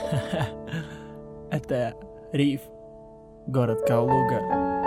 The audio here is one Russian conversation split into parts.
Это Риф, город Калуга,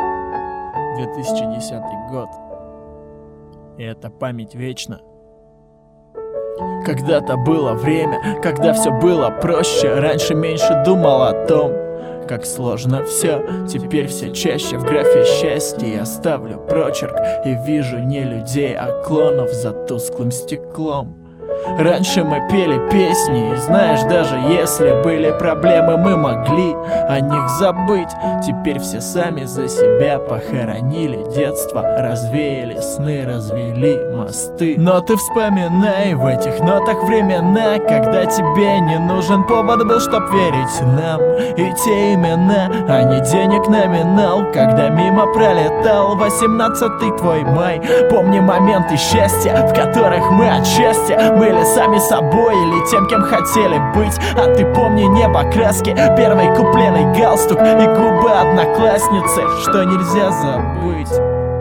2010 год. И эта память вечна. Когда-то было время, когда все было проще. Раньше меньше думал о том, как сложно все. Теперь все чаще в графе счастья. Я ставлю прочерк и вижу не людей, а клонов за тусклым стеклом. Раньше мы пели песни, и знаешь, даже если были проблемы, мы могли о них забыть. Теперь все сами за себя похоронили детство, развеяли сны, развели мосты. Но ты вспоминай в этих нотах времена, когда тебе не нужен повод был, чтоб верить нам. И те имена, а не денег номинал, когда мимо пролетал 18-й твой май. Помни моменты счастья, в которых мы отчасти были сами собой или тем, кем хотели быть. А ты помни небо, краски, первый купленный галстук и губы одноклассницы, что нельзя забыть.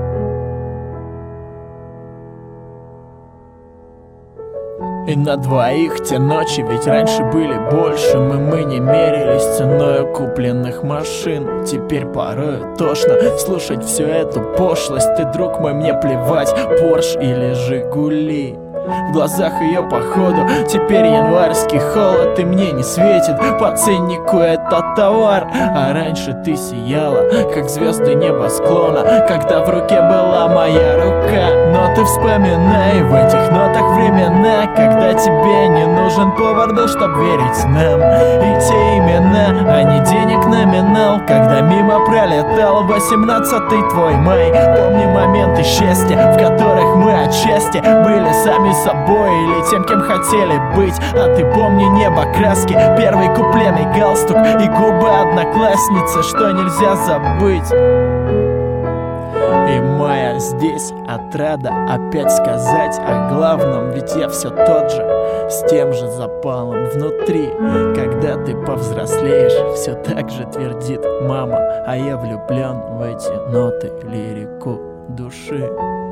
И на двоих те ночи, ведь раньше были больше. Мы не мерились ценою купленных машин. Теперь порою тошно слушать всю эту пошлость. Ты, друг мой, мне плевать, Порш или Жигули. В глазах ее походу теперь январский холод, и мне не светит по ценнику этот товар. А раньше ты сияла, как звезды небосклона, когда в руке была моя рука. Но ты вспоминай в этих нотах времена, когда тебе не нужен повод был, чтоб верить нам. И те имена, а не денег номинал, когда мимо пролетал 18-й твой май. Помни моменты счастья, в которых мы отчасти были сами собой или тем, кем хотели быть. А ты помни небо, краски, первый купленный галстук и губы одноклассницы, что нельзя забыть. И моя здесь отрада опять сказать о главном, ведь я все тот же, с тем же запалом внутри. Когда ты повзрослеешь, все так же твердит мама, а я влюблен в эти ноты, лирику души.